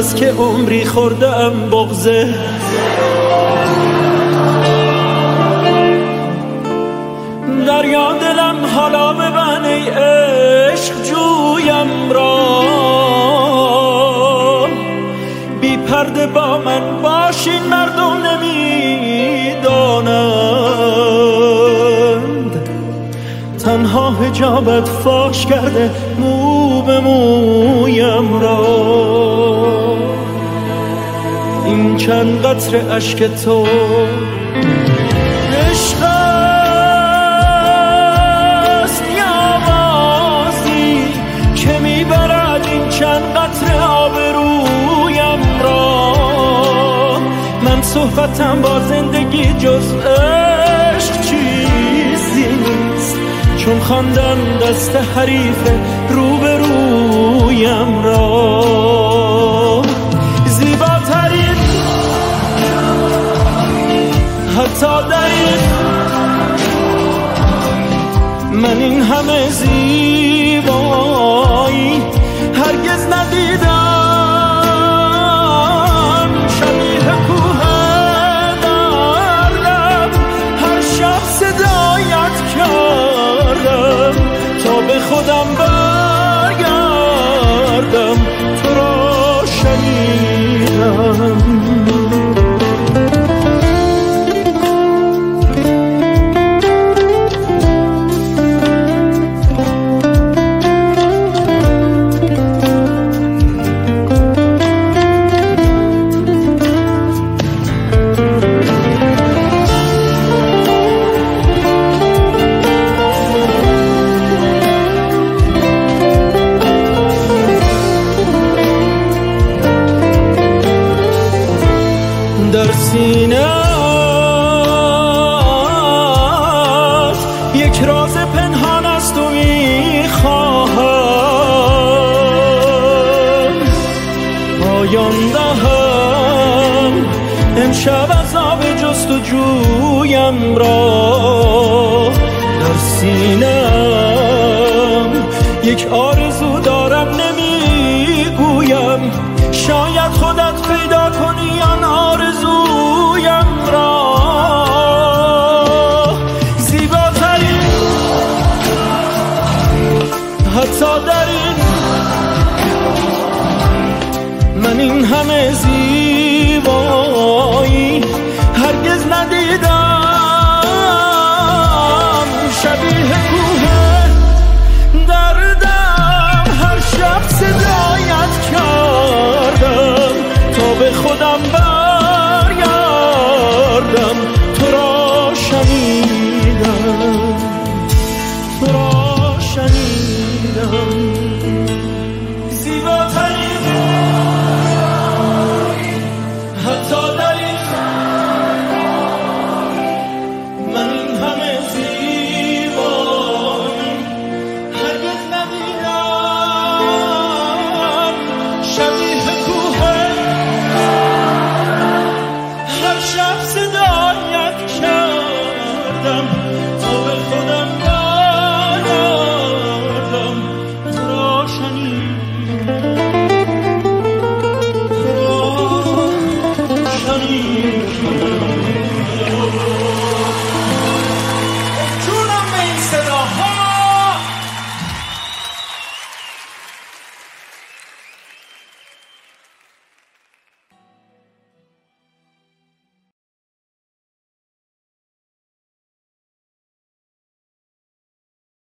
بس که عمری خوردم بغضه. دریا دلم حالا ببن ای عشق جویم را، بی پرده با من باشین مردم نمیدانند. تنها حجابت فاش کرده مو به مویم را. این چند قطره اشک تو عشق است یا بازی که میبرد این چند قطره آبرویم را. من صحبتم با زندگی جز عشق چیزی نیست، چون خواندم دست حریف روبرویم را. زیباترین حتی در این من این همه زیبایی هرگز ندیدم. شبیه کوه دردم هر شب صدایت کردم تا به خودم برگردم، تو را شنیدم. در سینه یک راز پنهان است و میخواهم پایان دهم امشب عذاب جستجویم را. در سینه‌ام یک آرزو دارم نمیگویم، شاید خودت پیدا کنی آن آرزویم را. زیباترین حتی در این من این همه زیبایی هرگز ندیدم. شبیه کوه دردم هر شب صدایت کردم تا به خودم برگردم، تو را شنیدم، تو را شنیدم. زیباترین حتی در این من این همه زیبایی هرگز ندیدم. شبیه کوه هر شب صدایت کرد